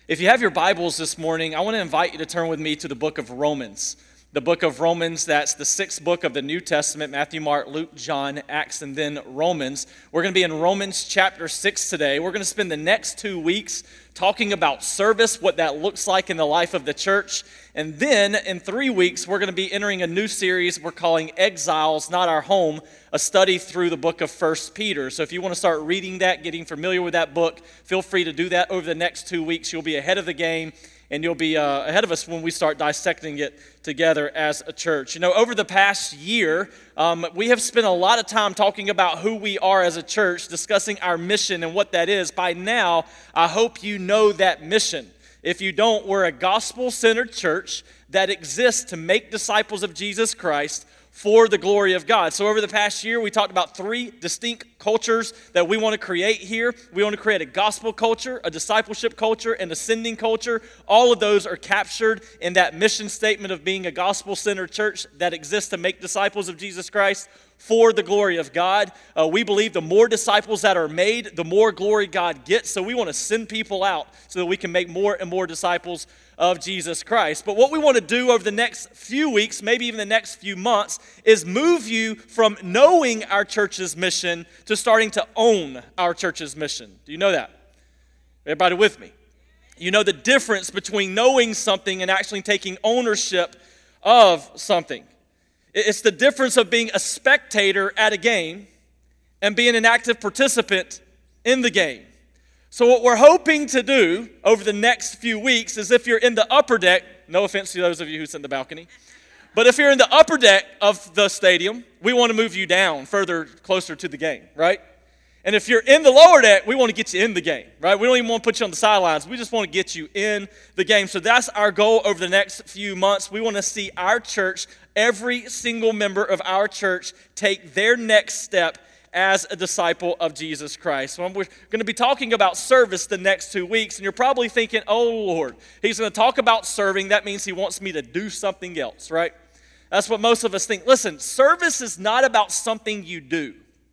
If you have your Bibles this morning, I want to invite you to turn with me to the book of Romans. The book of Romans, that's the sixth book of the New Testament: Matthew, Mark, Luke, John, Acts, and then Romans. We're going to be in Romans chapter 6 today. We're going to spend the next 2 weeks talking about service, what that looks like in the life of the church. And then in 3 weeks, we're going to be entering a new series we're calling Exiles, Not Our Home, a study through the book of 1 Peter. So if you want to start reading that, getting familiar with that book, feel free to do that over the next 2 weeks. You'll be ahead of the game, and you'll be ahead of us when we start dissecting it together as a church. You know, over the past year, we have spent a lot of time talking about who we are as a church, discussing our mission and what that is. By now, I hope you know that mission. If you don't, we're a gospel-centered church that exists to make disciples of Jesus Christ for the glory of God. So over the past year, we talked about 3 distinct cultures that we want to create here. We want to create a gospel culture, a discipleship culture, and a sending culture. All of those are captured in that mission statement of being a gospel-centered church that exists to make disciples of Jesus Christ for the glory of God. We believe the more disciples that are made, the more glory God gets. So we want to send people out so that we can make more and more disciples of Jesus Christ. But what we want to do over the next few weeks, maybe even the next few months, is move you from knowing our church's mission to starting to own our church's mission. Do you know that? Everybody with me? You know the difference between knowing something and actually taking ownership of something. It's the difference of being a spectator at a game and being an active participant in the game. So what we're hoping to do over the next few weeks is, if you're in the upper deck, no offense to those of you who sit in the balcony, but if you're in the upper deck of the stadium, we want to move you down further, closer to the game, right? And if you're in the lower deck, we want to get you in the game, right? We don't even want to put you on the sidelines. We just want to get you in the game. So that's our goal over the next few months. We want to see our church, every single member of our church, take their next step as a disciple of Jesus Christ. So we're going to be talking about service the next 2 weeks, and you're probably thinking, oh Lord, he's going to talk about serving. That means he wants me to do something else, right? That's what most of us think. Listen, service is not about something you do.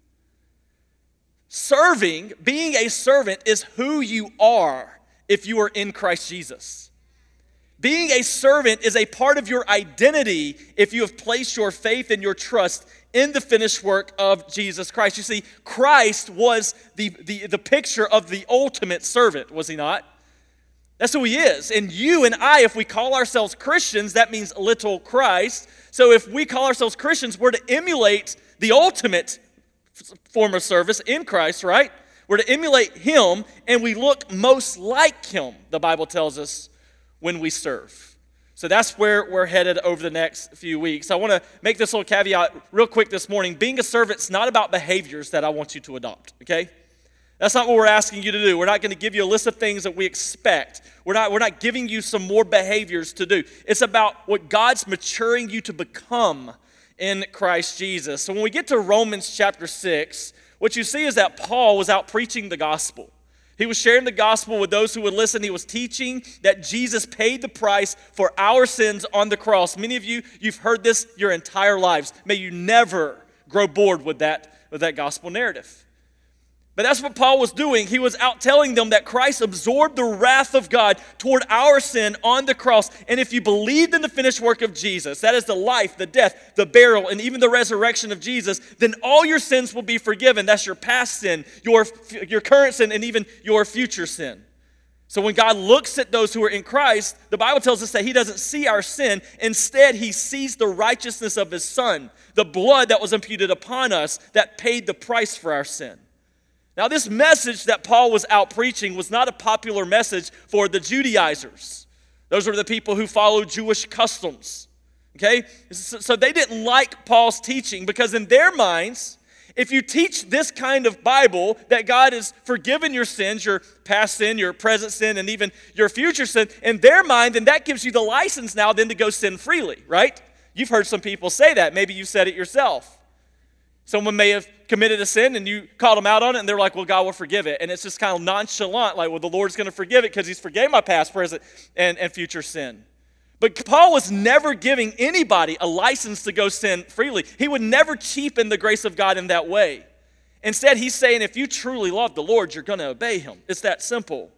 Serving, being a servant, is who you are if you are in Christ Jesus. Being a servant is a part of your identity if you have placed your faith and your trust in the finished work of Jesus Christ. You see, Christ was the picture of the ultimate servant, was he not? That's who he is. And you and I, if we call ourselves Christians, that means little Christ. So if we call ourselves Christians, we're to emulate the ultimate form of service in Christ, right? We're to emulate him, and we look most like him, the Bible tells us, when we serve. So that's where we're headed over the next few weeks. I want to make this little caveat real quick this morning. Being a servant's not about behaviors that I want you to adopt, okay? That's not what we're asking you to do. We're not going to give you a list of things that we expect. We're not giving you some more behaviors to do. It's about what God's maturing you to become in Christ Jesus. So when we get to Romans chapter 6, what you see is that Paul was out preaching the gospel. He was sharing the gospel with those who would listen. He was teaching that Jesus paid the price for our sins on the cross. Many of you, you've heard this your entire lives. May you never grow bored with that gospel narrative. But that's what Paul was doing. He was out telling them that Christ absorbed the wrath of God toward our sin on the cross. And if you believed in the finished work of Jesus, that is the life, the death, the burial, and even the resurrection of Jesus, then all your sins will be forgiven. That's your past sin, your current sin, and even your future sin. So when God looks at those who are in Christ, the Bible tells us that he doesn't see our sin. Instead, he sees the righteousness of his Son, the blood that was imputed upon us that paid the price for our sin. Now, this message that Paul was out preaching was not a popular message for the Judaizers. Those were the people who followed Jewish customs, okay? So they didn't like Paul's teaching because in their minds, if you teach this kind of Bible, that God has forgiven your sins, your past sin, your present sin, and even your future sin, in their mind, then that gives you the license now then to go sin freely, right? You've heard some people say that. Maybe you said it yourself. Someone may have committed a sin and you called them out on it and they're like, well, God will forgive it. And it's just kind of nonchalant, like, well, the Lord's going to forgive it because he's forgave my past, present, and future sin. But Paul was never giving anybody a license to go sin freely. He would never cheapen the grace of God in that way. Instead, he's saying if you truly love the Lord, you're going to obey him. It's that simple.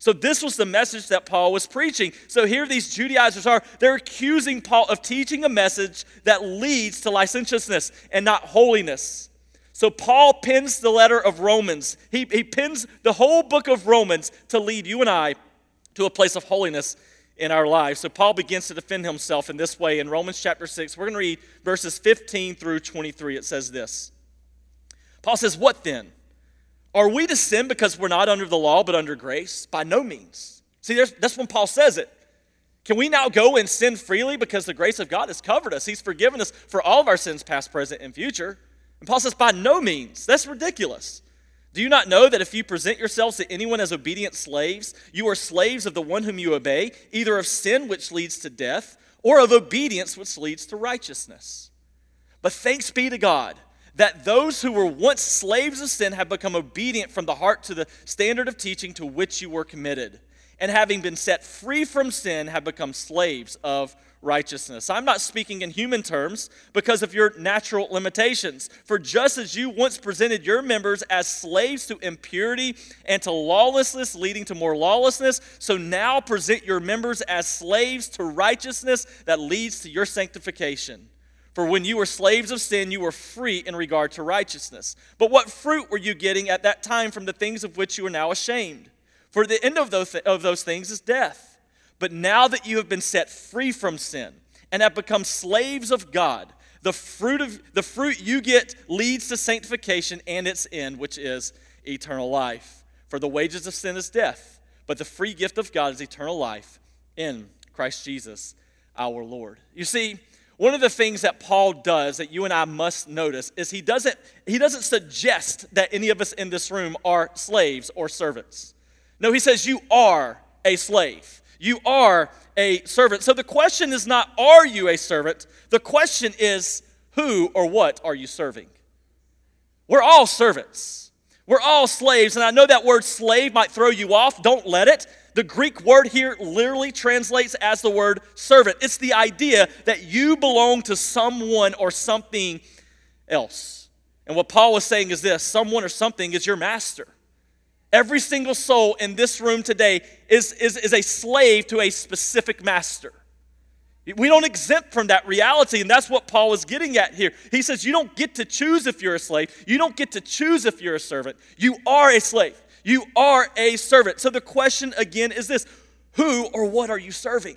So this was the message that Paul was preaching. So here these Judaizers are, they're accusing Paul of teaching a message that leads to licentiousness and not holiness. So Paul pins the letter of Romans. He pins the whole book of Romans to lead you and I to a place of holiness in our lives. So Paul begins to defend himself in this way in Romans chapter 6. We're going to read verses 15 through 23. It says this. Paul says, "What then? Are we to sin because we're not under the law but under grace? By no means." See, that's when Paul says it. Can we now go and sin freely because the grace of God has covered us? He's forgiven us for all of our sins, past, present, and future. And Paul says, by no means. That's ridiculous. Do you not know that if you present yourselves to anyone as obedient slaves, you are slaves of the one whom you obey, either of sin, which leads to death, or of obedience, which leads to righteousness? But thanks be to God that those who were once slaves of sin have become obedient from the heart to the standard of teaching to which you were committed, and having been set free from sin, have become slaves of righteousness. I'm not speaking in human terms because of your natural limitations. For just as you once presented your members as slaves to impurity and to lawlessness, leading to more lawlessness, so now present your members as slaves to righteousness that leads to your sanctification. For when you were slaves of sin, you were free in regard to righteousness. But what fruit were you getting at that time from the things of which you are now ashamed? For the end of those things is death. But now that you have been set free from sin and have become slaves of God, the fruit you get leads to sanctification and its end, which is eternal life. For the wages of sin is death, but the free gift of God is eternal life in Christ Jesus our Lord. You see, one of the things that Paul does that you and I must notice is he doesn't suggest that any of us in this room are slaves or servants. No, he says you are a slave. You are a servant. So the question is not, are you a servant? The question is, who or what are you serving? We're all servants. We're all slaves. And I know that word slave might throw you off. Don't let it. The Greek word here literally translates as the word servant. It's the idea that you belong to someone or something else. And what Paul was saying is this: someone or something is your master. Every single soul in this room today is a slave to a specific master. We don't exempt from that reality, and that's what Paul is getting at here. He says you don't get to choose if you're a slave. You don't get to choose if you're a servant. You are a slave. You are a servant. So the question again is this: who or what are you serving?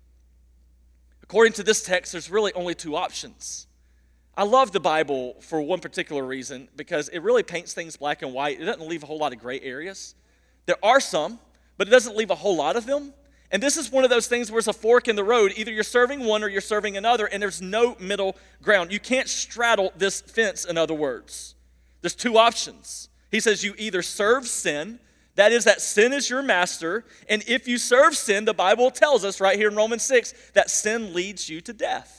According to this text, there's really only two options. I love the Bible for one particular reason, because it really paints things black and white. It doesn't leave a whole lot of gray areas. There are some, but it doesn't leave a whole lot of them. And this is one of those things where it's a fork in the road. Either you're serving one or you're serving another, and there's no middle ground. You can't straddle this fence, in other words. There's two options. He says you either serve sin, that is, that sin is your master, and if you serve sin, the Bible tells us right here in Romans 6 that sin leads you to death.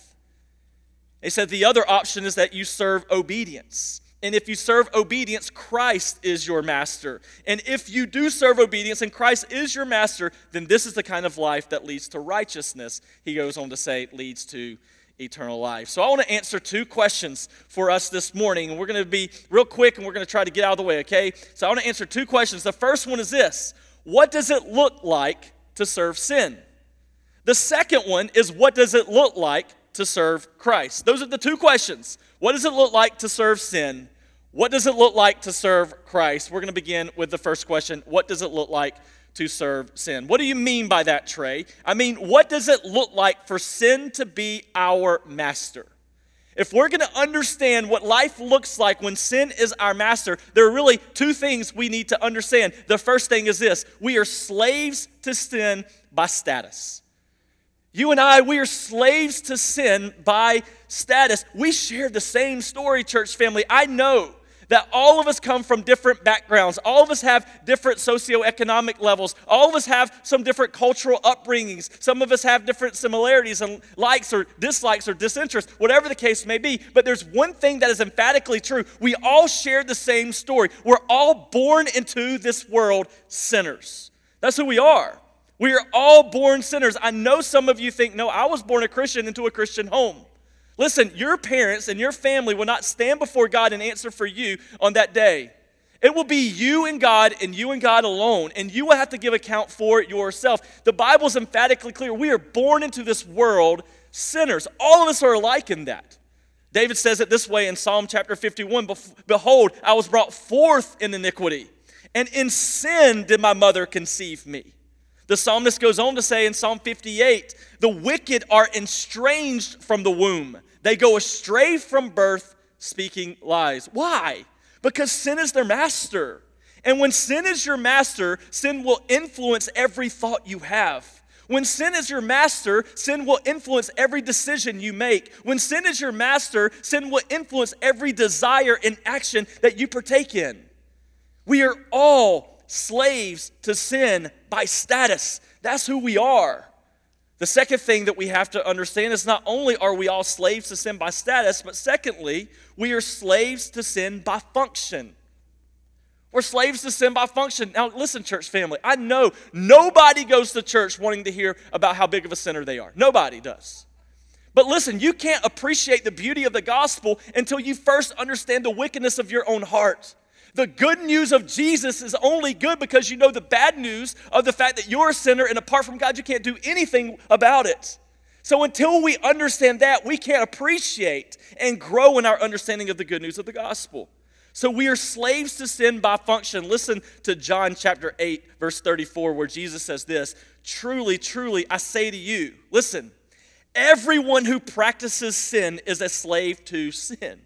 He said the other option is that you serve obedience. And if you serve obedience, Christ is your master. And if you do serve obedience and Christ is your master, then this is the kind of life that leads to righteousness. He goes on to say it leads to eternal life. So I want to answer two questions for us this morning. And we're going to be real quick and we're going to try to get out of the way, okay? So I want to answer two questions. The first one is this: what does it look like to serve sin? The second one is, what does it look like to serve Christ? Those are the two questions. What does it look like to serve sin? What does it look like to serve Christ? We're going to begin with the first question. What does it look like to serve sin? What do you mean by that, Trey? I mean, what does it look like for sin to be our master? If we're going to understand what life looks like when sin is our master, there are really two things we need to understand. The first thing is this: we are slaves to sin by status. You and I, we are slaves to sin by status. We share the same story, church family. I know that all of us come from different backgrounds. All of us have different socioeconomic levels. All of us have some different cultural upbringings. Some of us have different similarities and likes or dislikes or disinterests, whatever the case may be. But there's one thing that is emphatically true. We all share the same story. We're all born into this world sinners. That's who we are. We are all born sinners. I know some of you think, no, I was born a Christian into a Christian home. Listen, your parents and your family will not stand before God and answer for you on that day. It will be you and God alone, and you will have to give account for it yourself. The Bible's emphatically clear. We are born into this world sinners. All of us are alike in that. David says it this way in Psalm chapter 51, "Behold, I was brought forth in iniquity, and in sin did my mother conceive me." The psalmist goes on to say in Psalm 58, "The wicked are estranged from the womb. They go astray from birth, speaking lies." Why? Because sin is their master. And when sin is your master, sin will influence every thought you have. When sin is your master, sin will influence every decision you make. When sin is your master, sin will influence every desire and action that you partake in. We are all slaves to sin by status. That's who we are. The second thing that we have to understand is not only are we all slaves to sin by status, but secondly, we are slaves to sin by function. We're slaves to sin by function. Now listen, church family, I know nobody goes to church wanting to hear about how big of a sinner they are. Nobody does. But listen, you can't appreciate the beauty of the gospel until you first understand the wickedness of your own heart. The good news of Jesus is only good because you know the bad news of the fact that you're a sinner and apart from God, you can't do anything about it. So until we understand that, we can't appreciate and grow in our understanding of the good news of the gospel. So we are slaves to sin by function. Listen to John chapter 8, verse 34, where Jesus says this, "Truly, truly, I say to you," listen, "everyone who practices sin is a slave to sin."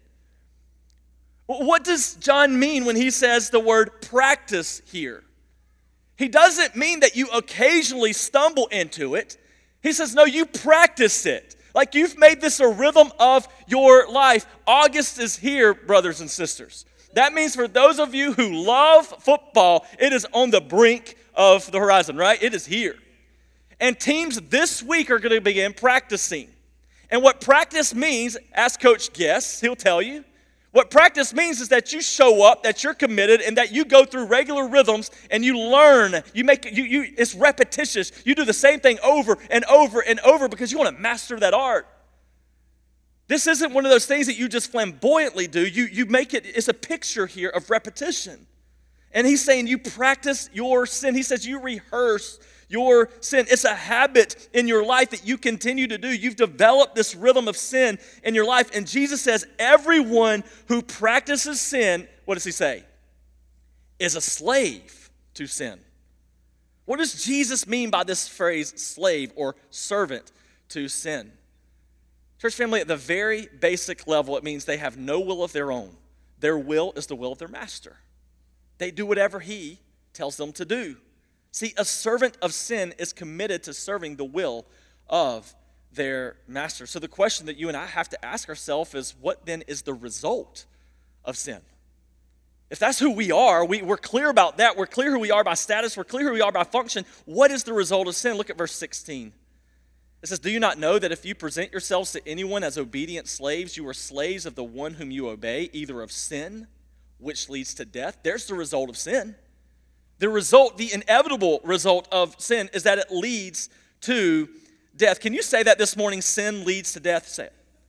What does John mean when he says the word practice here? He doesn't mean that you occasionally stumble into it. He says, no, you practice it. Like you've made this a rhythm of your life. August is here, brothers and sisters. That means for those of you who love football, it is on the brink of the horizon, right? It is here. And teams this week are going to begin practicing. And what practice means, ask Coach Guess, he'll tell you. What practice means is that you show up, that you're committed, and that you go through regular rhythms and you learn. It's repetitious. You do the same thing over and over and over because you want to master that art. This isn't one of those things that you just flamboyantly do. You make it, it's a picture here of repetition. And he's saying you practice your sin. He says you rehearse your sin. It's a habit in your life that you continue to do. You've developed this rhythm of sin in your life. And Jesus says everyone who practices sin, what does he say? Is a slave to sin. What does Jesus mean by this phrase, slave or servant to sin? Church family, at the very basic level, it means they have no will of their own. Their will is the will of their master. They do whatever he tells them to do. See, a servant of sin is committed to serving the will of their master. So the question that you and I have to ask ourselves is, what then is the result of sin? If that's who we are, we're clear about that. We're clear who we are by status. We're clear who we are by function. What is the result of sin? Look at verse 16. It says, "Do you not know that if you present yourselves to anyone as obedient slaves, you are slaves of the one whom you obey, either of sin, which leads to death?" There's the result of sin. The inevitable result of sin is that it leads to death. Can you say that this morning? Sin leads to death. Say it.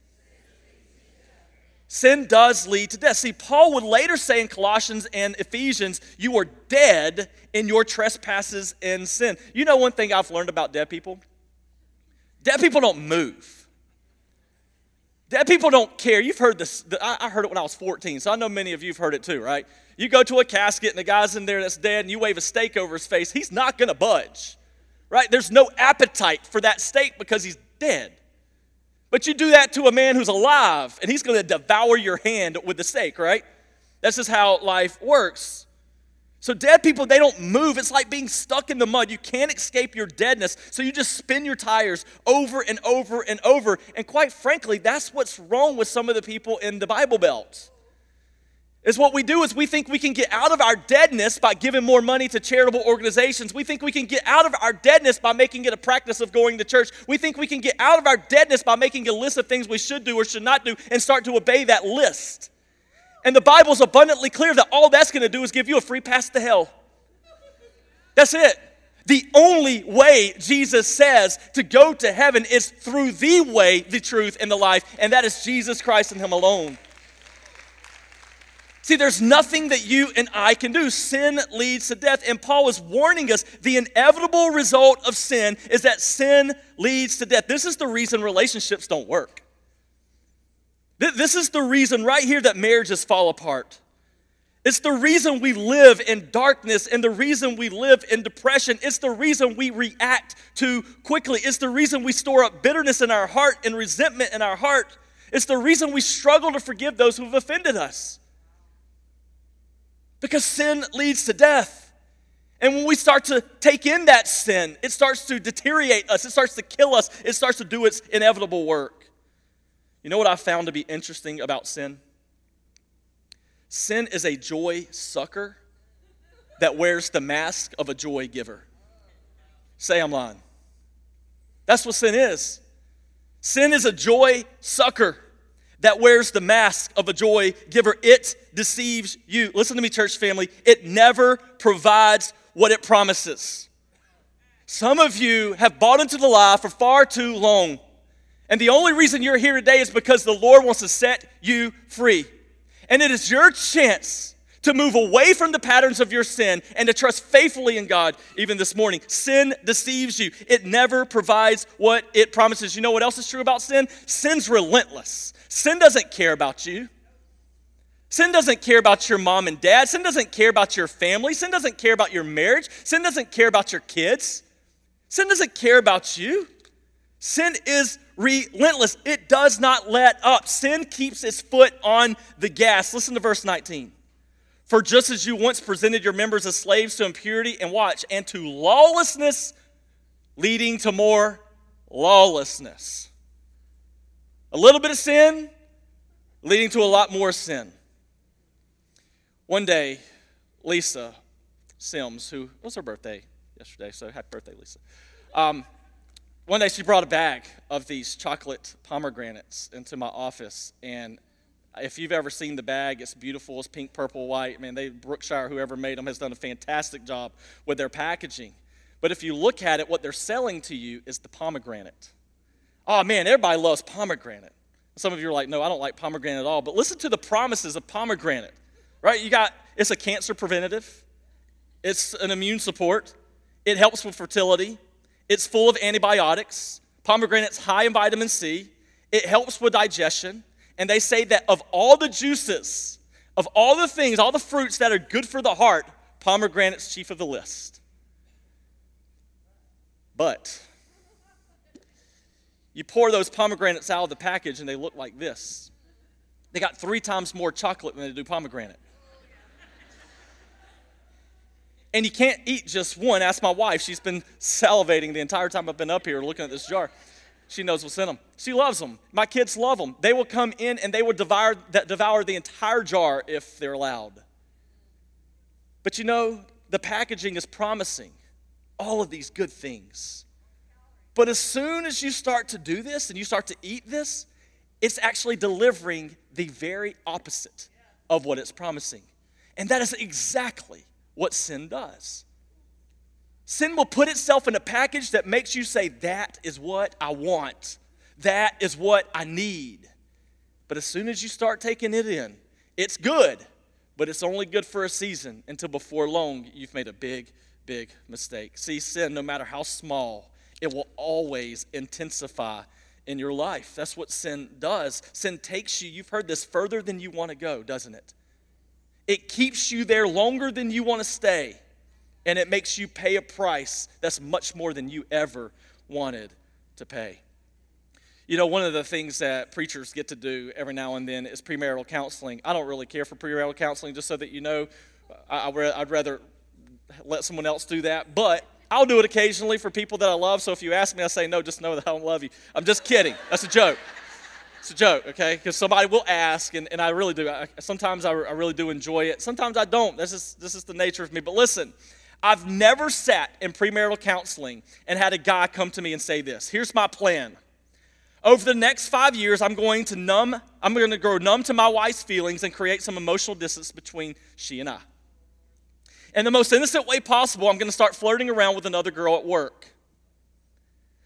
Sin does lead to death. See, Paul would later say in Colossians and Ephesians, you are dead in your trespasses and sin. You know one thing I've learned about dead people? Dead people don't move. Dead people don't care. You've heard this. I heard it when I was 14, so I know many of you have heard it too, right? You go to a casket and the guy's in there that's dead and you wave a steak over his face. He's not going to budge, right? There's no appetite for that steak because he's dead. But you do that to a man who's alive and he's going to devour your hand with the steak, right? That's just how life works. So dead people, they don't move. It's like being stuck in the mud. You can't escape your deadness. So you just spin your tires over and over and over. And quite frankly, that's what's wrong with some of the people in the Bible Belt. Is what we do is we think we can get out of our deadness by giving more money to charitable organizations. We think we can get out of our deadness by making it a practice of going to church. We think we can get out of our deadness by making a list of things we should do or should not do and start to obey that list. And the Bible's abundantly clear that all that's going to do is give you a free pass to hell. That's it. The only way Jesus says to go to heaven is through the way, the truth, and the life, and that is Jesus Christ and Him alone. See, there's nothing that you and I can do. Sin leads to death. And Paul is warning us the inevitable result of sin is that sin leads to death. This is the reason relationships don't work. This is the reason right here that marriages fall apart. It's the reason we live in darkness and the reason we live in depression. It's the reason we react too quickly. It's the reason we store up bitterness in our heart and resentment in our heart. It's the reason we struggle to forgive those who've offended us. Because sin leads to death. And when we start to take in that sin, it starts to deteriorate us. It starts to kill us. It starts to do its inevitable work. You know what I found to be interesting about sin? Sin is a joy sucker that wears the mask of a joy giver. Say I'm lying. That's what sin is. Sin is a joy sucker that wears the mask of a joy giver. It deceives you. Listen to me, church family. It never provides what it promises. Some of you have bought into the lie for far too long. And the only reason you're here today is because the Lord wants to set you free. And it is your chance to move away from the patterns of your sin and to trust faithfully in God even this morning. Sin deceives you. It never provides what it promises. You know what else is true about sin? Sin's relentless. Sin doesn't care about you. Sin doesn't care about your mom and dad. Sin doesn't care about your family. Sin doesn't care about your marriage. Sin doesn't care about your kids. Sin doesn't care about you. Sin is relentless. It does not let up. Sin keeps its foot on the gas. Listen to verse 19. For just as you once presented your members as slaves to impurity, and watch, and to lawlessness, leading to more lawlessness. A little bit of sin, leading to a lot more sin. One day, Lisa Sims, who was her birthday yesterday, so happy birthday, Lisa. One day she brought a bag of these chocolate pomegranates into my office, and if you've ever seen the bag, it's beautiful. It's pink, purple, white. Man, Brookshire, whoever made them, has done a fantastic job with their packaging. But if you look at it, what they're selling to you is the pomegranate. Oh, man, everybody loves pomegranate. Some of you are like, no, I don't like pomegranate at all. But listen to the promises of pomegranate, right? It's a cancer preventative. It's an immune support. It helps with fertility. It's full of antibiotics. Pomegranate's high in vitamin C. It helps with digestion. And they say that of all the juices, of all the things, all the fruits that are good for the heart, pomegranate's chief of the list. But you pour those pomegranates out of the package and they look like this. They got 3 times more chocolate than they do pomegranate. And you can't eat just one. Ask my wife. She's been salivating the entire time I've been up here looking at this jar. She knows what's in them. She loves them. My kids love them. They will come in and they will devour the entire jar if they're allowed. But you know, the packaging is promising all of these good things. But as soon as you start to do this and you start to eat this, it's actually delivering the very opposite of what it's promising. And that is exactly what sin does. Sin will put itself in a package that makes you say, that is what I want. That is what I need. But as soon as you start taking it in, it's good, but it's only good for a season until before long you've made a big, big mistake. See, sin, no matter how small, it will always intensify in your life. That's what sin does. Sin takes you, you've heard this, further than you want to go, doesn't it? It keeps you there longer than you want to stay. And it makes you pay a price that's much more than you ever wanted to pay. You know, one of the things that preachers get to do every now and then is premarital counseling. I don't really care for premarital counseling, just so that you know. I'd rather let someone else do that. But I'll do it occasionally for people that I love. So if you ask me, I say no, just know that I don't love you. I'm just kidding. That's a joke. It's a joke, okay? Because somebody will ask, and I really do. Sometimes I really do enjoy it. Sometimes I don't. This is the nature of me. But listen, I've never sat in premarital counseling and had a guy come to me and say this. Here's my plan. Over the next 5 years, I'm going to grow numb to my wife's feelings and create some emotional distance between she and I. In the most innocent way possible, I'm going to start flirting around with another girl at work.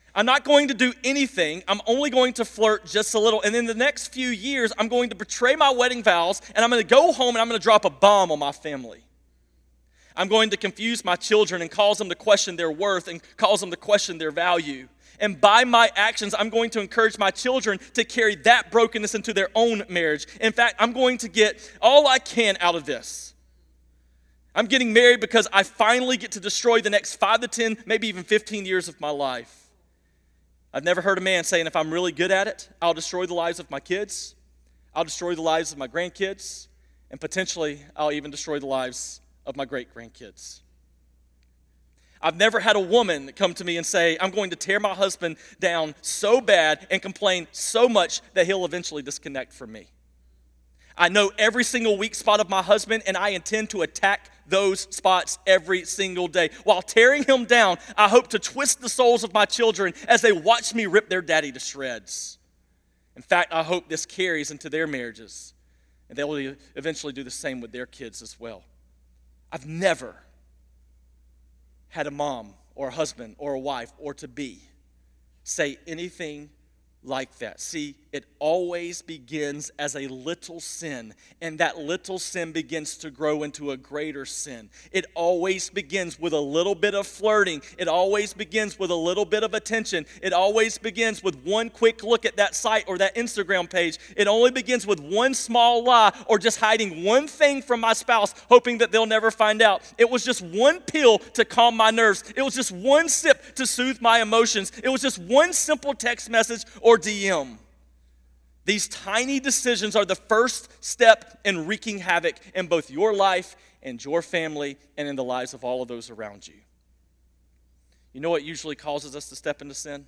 I'm not going to do anything. I'm only going to flirt just a little. And in the next few years, I'm going to betray my wedding vows, and I'm going to go home and I'm going to drop a bomb on my family. I'm going to confuse my children and cause them to question their worth and cause them to question their value. And by my actions, I'm going to encourage my children to carry that brokenness into their own marriage. In fact, I'm going to get all I can out of this. I'm getting married because I finally get to destroy the next 5 to 10, maybe even 15 years of my life. I've never heard a man saying, if I'm really good at it, I'll destroy the lives of my kids, I'll destroy the lives of my grandkids, and potentially I'll even destroy the lives of my great-grandkids. I've never had a woman come to me and say, I'm going to tear my husband down so bad and complain so much that he'll eventually disconnect from me. I know every single weak spot of my husband, and I intend to attack those spots every single day. While tearing him down, I hope to twist the souls of my children as they watch me rip their daddy to shreds. In fact, I hope this carries into their marriages, and they will eventually do the same with their kids as well. I've never had a mom or a husband or a wife or to-be say anything like that. See, it always begins as a little sin, and that little sin begins to grow into a greater sin. It always begins with a little bit of flirting. It always begins with a little bit of attention. It always begins with one quick look at that site or that Instagram page. It only begins with one small lie or just hiding one thing from my spouse, hoping that they'll never find out. It was just one pill to calm my nerves. It was just one sip to soothe my emotions. It was just one simple text message or DM. These tiny decisions are the first step in wreaking havoc in both your life and your family and in the lives of all of those around you. You know what usually causes us to step into sin?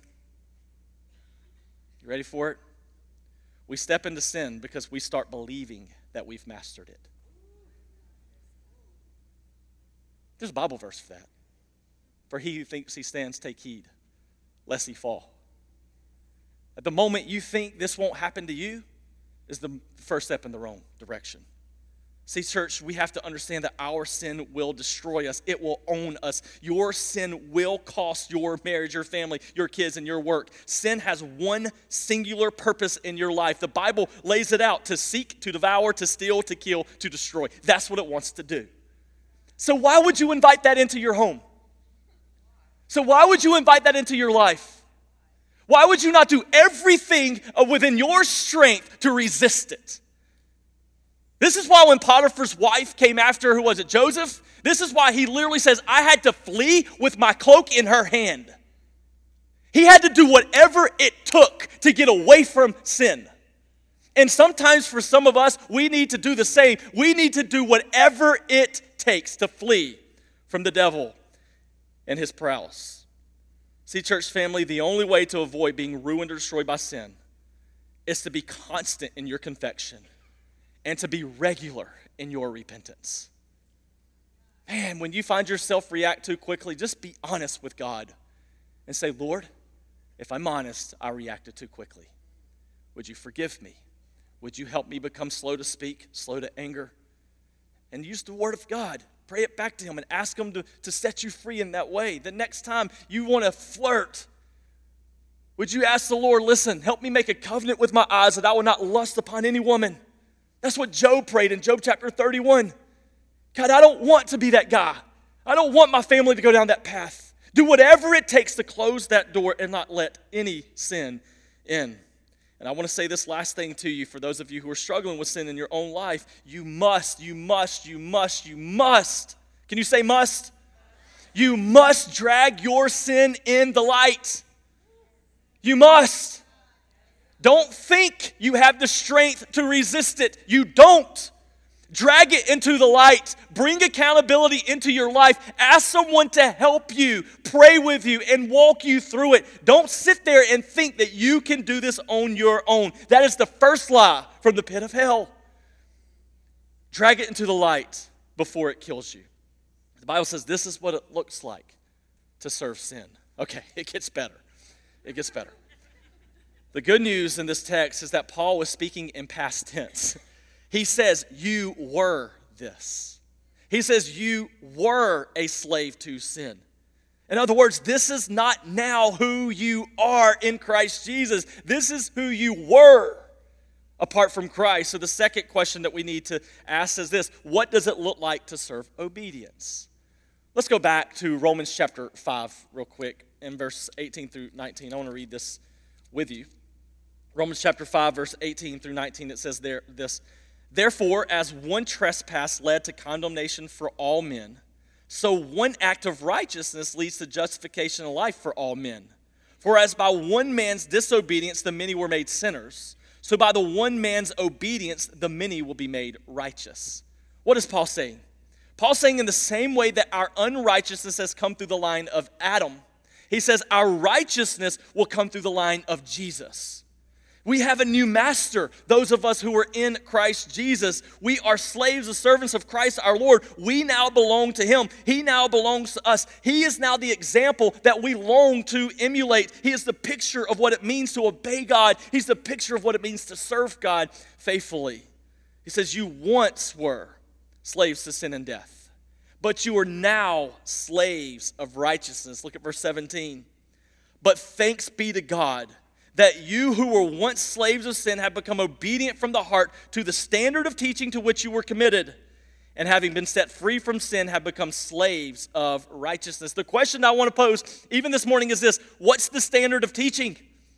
You ready for it? We step into sin because we start believing that we've mastered it. There's a Bible verse for that. For he who thinks he stands, take heed, lest he fall. At the moment you think this won't happen to you is the first step in the wrong direction. See, church, we have to understand that our sin will destroy us. It will own us. Your sin will cost your marriage, your family, your kids, and your work. Sin has one singular purpose in your life. The Bible lays it out: to seek, to devour, to steal, to kill, to destroy. That's what it wants to do. So why would you invite that into your home? So why would you invite that into your life? Why would you not do everything within your strength to resist it? This is why when Potiphar's wife came after, who was it, Joseph? This is why he literally says, I had to flee with my cloak in her hand. He had to do whatever it took to get away from sin. And sometimes for some of us, we need to do the same. We need to do whatever it takes to flee from the devil and his prowess. See, church family, the only way to avoid being ruined or destroyed by sin is to be constant in your confession and to be regular in your repentance. Man, when you find yourself react too quickly, just be honest with God and say, Lord, if I'm honest, I reacted too quickly. Would you forgive me? Would you help me become slow to speak, slow to anger? And use the word of God. Pray it back to him and ask him to set you free in that way. The next time you want to flirt, would you ask the Lord, listen, help me make a covenant with my eyes that I will not lust upon any woman. That's what Job prayed in Job chapter 31. God, I don't want to be that guy. I don't want my family to go down that path. Do whatever it takes to close that door and not let any sin in. And I want to say this last thing to you, for those of you who are struggling with sin in your own life. You must. Can you say must? You must drag your sin in the light. You must. Don't think you have the strength to resist it. You don't. Drag it into the light. Bring accountability into your life. Ask someone to help you, pray with you, and walk you through it. Don't sit there and think that you can do this on your own. That is the first lie from the pit of hell. Drag it into the light before it kills you. The Bible says this is what it looks like to serve sin. Okay, it gets better. It gets better. The good news in this text is that Paul was speaking in past tense. He says, you were this. He says, you were a slave to sin. In other words, this is not now who you are in Christ Jesus. This is who you were apart from Christ. So the second question that we need to ask is this: what does it look like to serve obedience? Let's go back to Romans chapter 5 real quick in verse 18 through 19. I want to read this with you. Romans chapter 5, verse 18 through 19, it says this: Therefore, as one trespass led to condemnation for all men, so one act of righteousness leads to justification of life for all men. For as by one man's disobedience the many were made sinners, so by the one man's obedience the many will be made righteous. What is Paul saying? Paul's saying in the same way that our unrighteousness has come through the line of Adam, he says our righteousness will come through the line of Jesus. We have a new master, those of us who are in Christ Jesus. We are slaves, the servants of Christ our Lord. We now belong to him. He now belongs to us. He is now the example that we long to emulate. He is the picture of what it means to obey God. He's the picture of what it means to serve God faithfully. He says, you once were slaves to sin and death, but you are now slaves of righteousness. Look at verse 17. But thanks be to God that you who were once slaves of sin have become obedient from the heart to the standard of teaching to which you were committed, and having been set free from sin have become slaves of righteousness. The question I want to pose even this morning is this: what's the standard of teaching?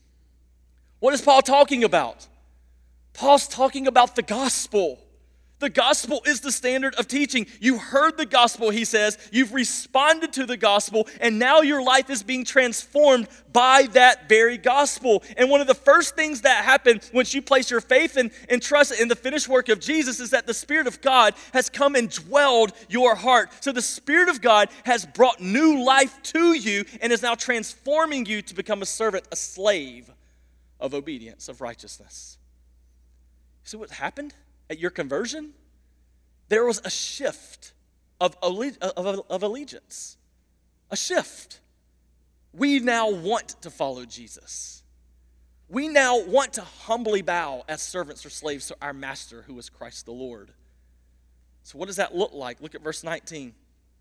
What is Paul talking about? Paul's talking about the gospel. The gospel is the standard of teaching. You heard the gospel, he says. You've responded to the gospel, and now your life is being transformed by that very gospel. And one of the first things that happen once you place your faith and trust in the finished work of Jesus is that the Spirit of God has come and dwelled your heart. So the Spirit of God has brought new life to you and is now transforming you to become a servant, a slave of obedience, of righteousness. See what happened at your conversion? There was a shift of allegiance. A shift. We now want to follow Jesus. We now want to humbly bow as servants or slaves to our master, who is Christ the Lord. So what does that look like? Look at verse 19.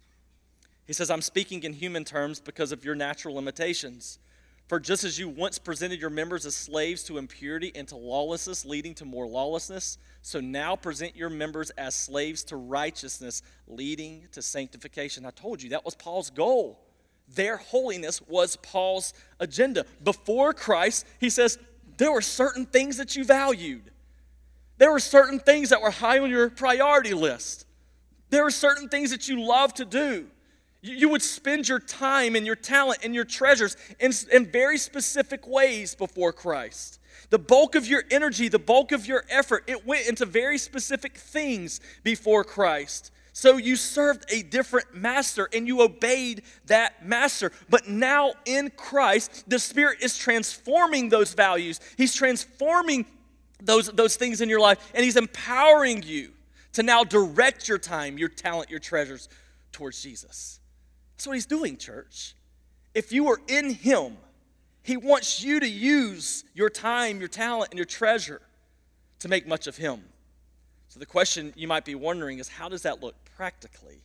He says, I'm speaking in human terms because of your natural limitations. For just as you once presented your members as slaves to impurity and to lawlessness, leading to more lawlessness, so now present your members as slaves to righteousness, leading to sanctification. I told you that was Paul's goal. Their holiness was Paul's agenda. Before Christ, he says, there were certain things that you valued. There were certain things that were high on your priority list. There were certain things that you loved to do. You would spend your time and your talent and your treasures in very specific ways before Christ. The bulk of your energy, the bulk of your effort, it went into very specific things before Christ. So you served a different master and you obeyed that master. But now in Christ, the Spirit is transforming those values. He's transforming those things in your life, and He's empowering you to now direct your time, your talent, your treasures towards Jesus. That's what He's doing, church. If you are in Him, He wants you to use your time, your talent, and your treasure to make much of Him. So the question you might be wondering is, how does that look practically?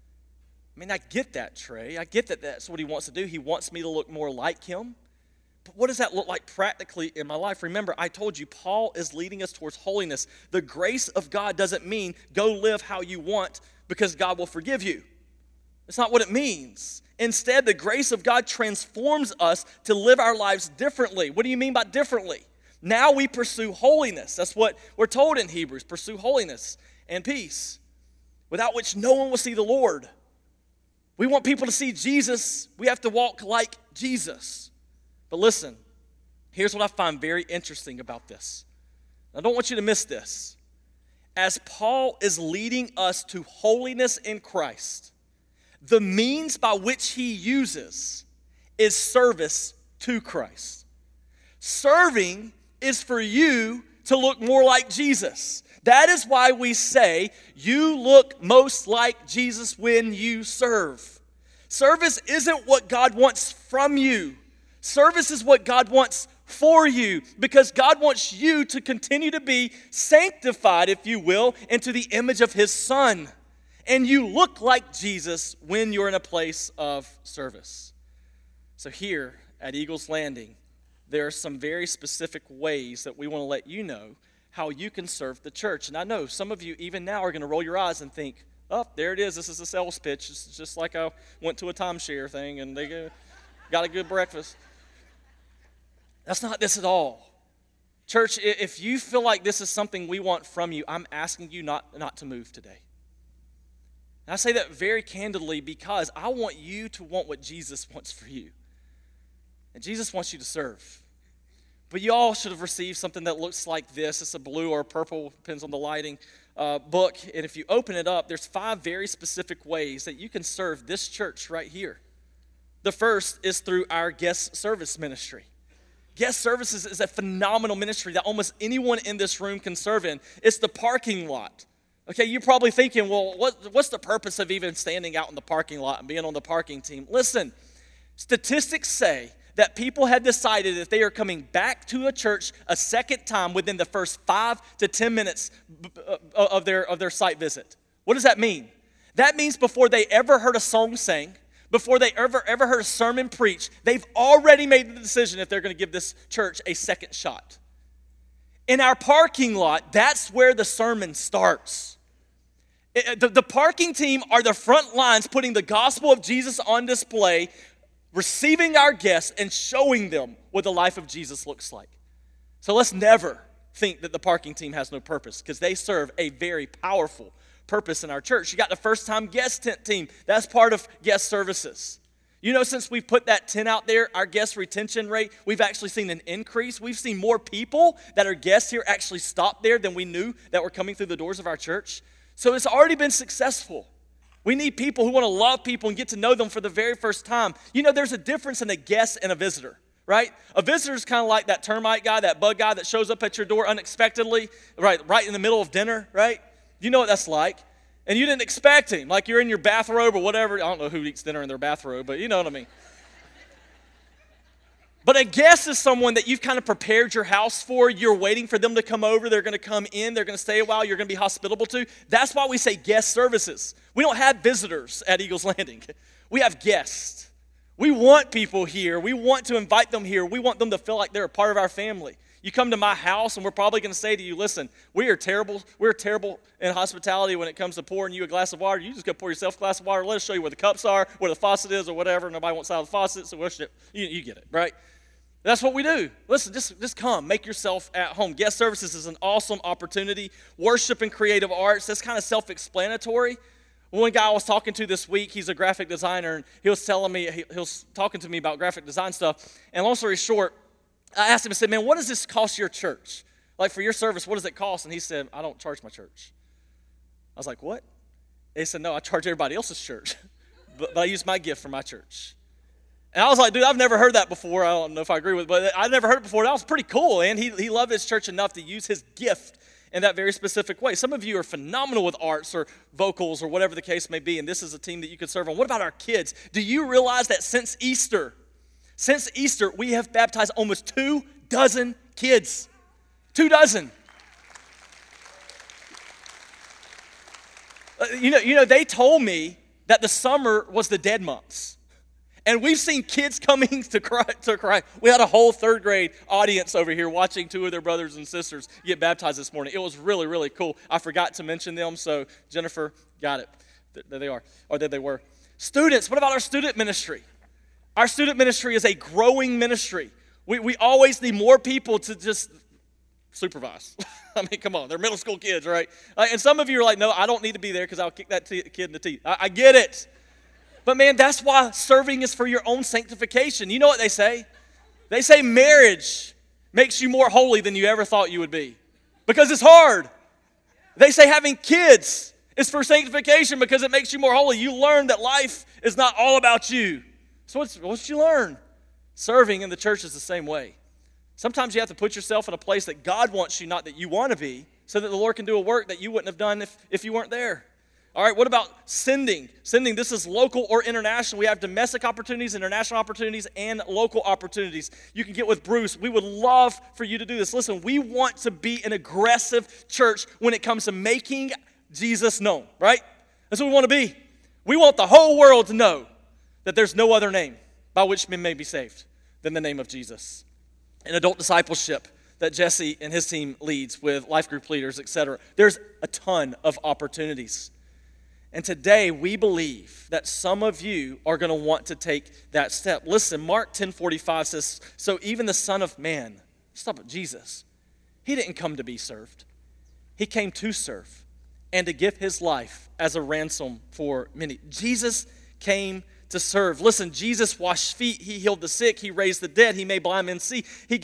I mean, I get that, Trey. I get that that's what He wants to do. He wants me to look more like Him. But what does that look like practically in my life? Remember, I told you, Paul is leading us towards holiness. The grace of God doesn't mean go live how you want because God will forgive you. That's not what it means. Instead, the grace of God transforms us to live our lives differently. What do you mean by differently? Now we pursue holiness. That's what we're told in Hebrews. Pursue holiness and peace, without which no one will see the Lord. We want people to see Jesus. We have to walk like Jesus. But listen, here's what I find very interesting about this. I don't want you to miss this. As Paul is leading us to holiness in Christ, the means by which he uses is service to Christ. Serving is for you to look more like Jesus. That is why we say you look most like Jesus when you serve. Service isn't what God wants from you. Service is what God wants for you, because God wants you to continue to be sanctified, if you will, into the image of His Son. And you look like Jesus when you're in a place of service. So here at Eagles Landing, there are some very specific ways that we want to let you know how you can serve the church. And I know some of you even now are going to roll your eyes and think, oh, there it is. This is a sales pitch. It's just like I went to a timeshare thing and they got a good breakfast. That's not this at all. Church, if you feel like this is something we want from you, I'm asking you not to move today. And I say that very candidly because I want you to want what Jesus wants for you. And Jesus wants you to serve. But you all should have received something that looks like this. It's a blue or a purple, depends on the lighting, book. And if you open it up, there's 5 very specific ways that you can serve this church right here. The first is through our guest service ministry. Guest services is a phenomenal ministry that almost anyone in this room can serve in. It's the parking lot. Okay, you're probably thinking, well, what's the purpose of even standing out in the parking lot and being on the parking team? Listen, statistics say that people have decided that they are coming back to a church a second time within the first 5 to 10 minutes of their site visit. What does that mean? That means before they ever heard a song sang, before they ever heard a sermon preached, they've already made the decision if they're going to give this church a second shot. In our parking lot, that's where the sermon starts. The parking team are the front lines putting the gospel of Jesus on display, receiving our guests and showing them what the life of Jesus looks like. So let's never think that the parking team has no purpose, because they serve a very powerful purpose in our church. You got the first-time guest tent team. That's part of guest services. You know, since we put that tent out there, our guest retention rate, we've actually seen an increase. We've seen more people that are guests here actually stop there than we knew that were coming through the doors of our church. So it's already been successful. We need people who want to love people and get to know them for the very first time. You know, there's a difference in a guest and a visitor, right? A visitor is kind of like that termite guy, that bug guy that shows up at your door unexpectedly, right in the middle of dinner, right? You know what that's like. And you didn't expect him. Like you're in your bathrobe or whatever. I don't know who eats dinner in their bathrobe, but you know what I mean. But a guest is someone that you've kind of prepared your house for. You're waiting for them to come over. They're going to come in. They're going to stay a while. You're going to be hospitable to. That's why we say guest services. We don't have visitors at Eagles Landing. We have guests. We want people here. We want to invite them here. We want them to feel like they're a part of our family. You come to my house and we're probably going to say to you, listen, we're terrible in hospitality when it comes to pouring you a glass of water. You just go pour yourself a glass of water. Let us show you where the cups are, where the faucet is or whatever. Nobody wants out of the faucet, so you get it, right? That's what we do. Listen, just come. Make yourself at home. Guest services is an awesome opportunity. Worship and creative arts, that's kind of self-explanatory. One guy I was talking to this week, he's a graphic designer, and he was telling me, he was talking to me about graphic design stuff. And long story short, I asked him, I said, man, what does this cost your church? Like for your service, what does it cost? And he said, I don't charge my church. I was like, what? And he said, no, I charge everybody else's church, but I use my gift for my church. And I was like, dude, I've never heard that before. I don't know if I agree with it, but I've never heard it before. That was pretty cool, and he loved his church enough to use his gift in that very specific way. Some of you are phenomenal with arts or vocals or whatever the case may be, and this is a team that you could serve on. What about our kids? Do you realize that since Easter, we have baptized almost 24 kids? 24. You know, they told me that the summer was the dead months. And we've seen kids coming to cry. We had a whole third grade audience over here watching 2 of their brothers and sisters get baptized this morning. It was really, really cool. I forgot to mention them, so Jennifer got it. There they are, or there they were. Students, what about our student ministry? Our student ministry is a growing ministry. We always need more people to just supervise. I mean, come on, they're middle school kids, right? And some of you are like, no, I don't need to be there because I'll kick that kid in the teeth. I get it. But man, that's why serving is for your own sanctification. You know what they say? They say marriage makes you more holy than you ever thought you would be, because it's hard. They say having kids is for sanctification because it makes you more holy. You learn that life is not all about you. So what's you learn? Serving in the church is the same way. Sometimes you have to put yourself in a place that God wants you, not that you want to be, so that the Lord can do a work that you wouldn't have done if you weren't there. All right, what about sending? Sending, this is local or international. We have domestic opportunities, international opportunities, and local opportunities. You can get with Bruce. We would love for you to do this. Listen, we want to be an aggressive church when it comes to making Jesus known, right? That's what we want to be. We want the whole world to know that there's no other name by which men may be saved than the name of Jesus. In adult discipleship that Jesse and his team leads with life group leaders, etc. There's a ton of opportunities. And today we believe that some of you are going to want to take that step. Listen, Mark 10:45 says, so even the Son of Man, stop at Jesus, he didn't come to be served. He came to serve and to give his life as a ransom for many. Jesus came to serve. Listen, Jesus washed feet. He healed the sick. He raised the dead. He made blind men see. He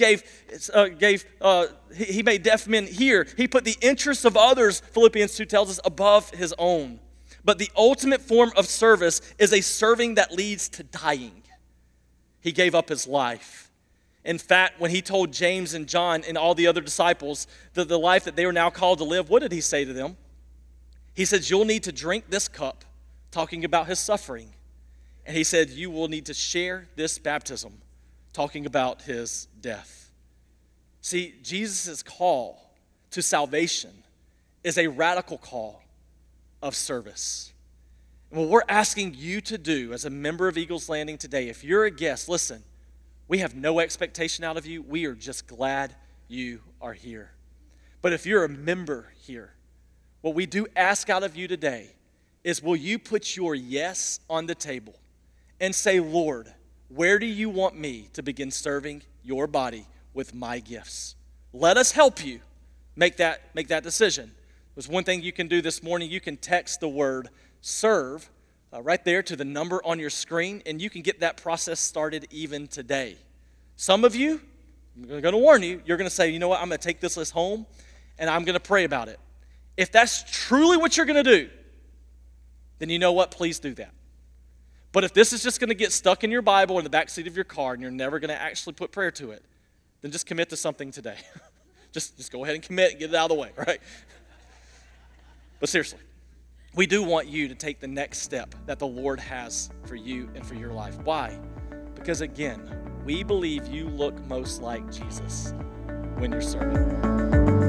he made deaf men hear. He put the interests of others, Philippians 2 tells us, above his own. But the ultimate form of service is a serving that leads to dying. He gave up his life. In fact, when he told James and John and all the other disciples that the life that they were now called to live, what did he say to them? He said, you'll need to drink this cup, talking about his suffering. And he said, you will need to share this baptism, talking about his death. See, Jesus' call to salvation is a radical call of service. And what we're asking you to do as a member of Eagles Landing today, if you're a guest, listen, we have no expectation out of you. We are just glad you are here. But if you're a member here, what we do ask out of you today is, will you put your yes on the table and say, Lord, where do you want me to begin serving your body with my gifts? Let us help you make that decision. There's one thing you can do this morning. You can text the word serve right there to the number on your screen, and you can get that process started even today. Some of you, I'm going to warn you, you're going to say, you know what, I'm going to take this list home, and I'm going to pray about it. If that's truly what you're going to do, then you know what, please do that. But if this is just going to get stuck in your Bible in the backseat of your car and you're never going to actually put prayer to it, then just commit to something today. just go ahead and commit and get it out of the way, right? But seriously, we do want you to take the next step that the Lord has for you and for your life. Why? Because again, we believe you look most like Jesus when you're serving.